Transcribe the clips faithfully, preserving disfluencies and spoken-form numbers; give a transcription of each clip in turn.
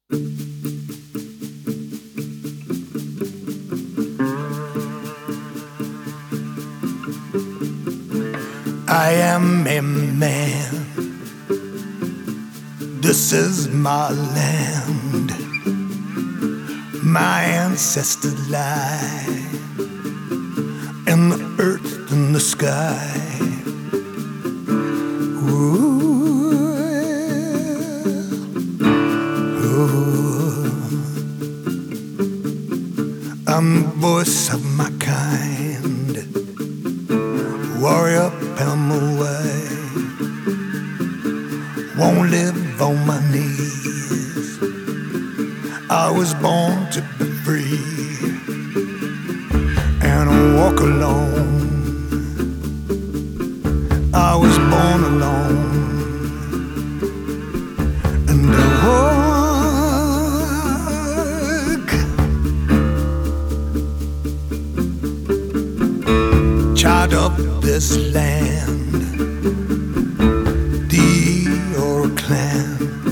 I am a man. This is my land. My ancestors lie in the earth and the sky. Ooh, ooh. I'm the voice of my kind, warrior Pamaway. Won't live on my knees. I was born to be free and walk alone. I was born alone and I walk. Child of this land, the Eora clan.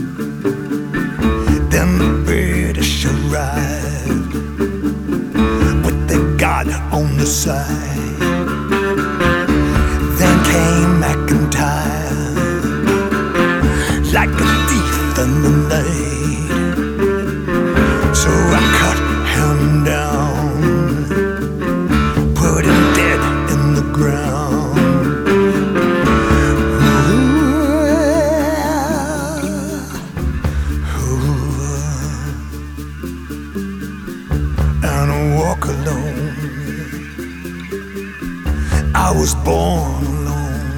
Then the British arrived with the God on the side. Then came McIntyre like a thief in the night. So I cut him down, put him dead in the ground. And I walk alone. I was born alone.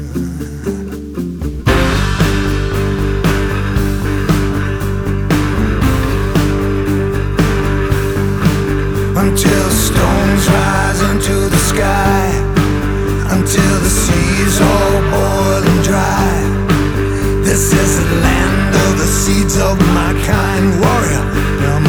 Until stones rise into the sky, until the seas all boil and dry. This is the land of the seeds of my kind, warrior.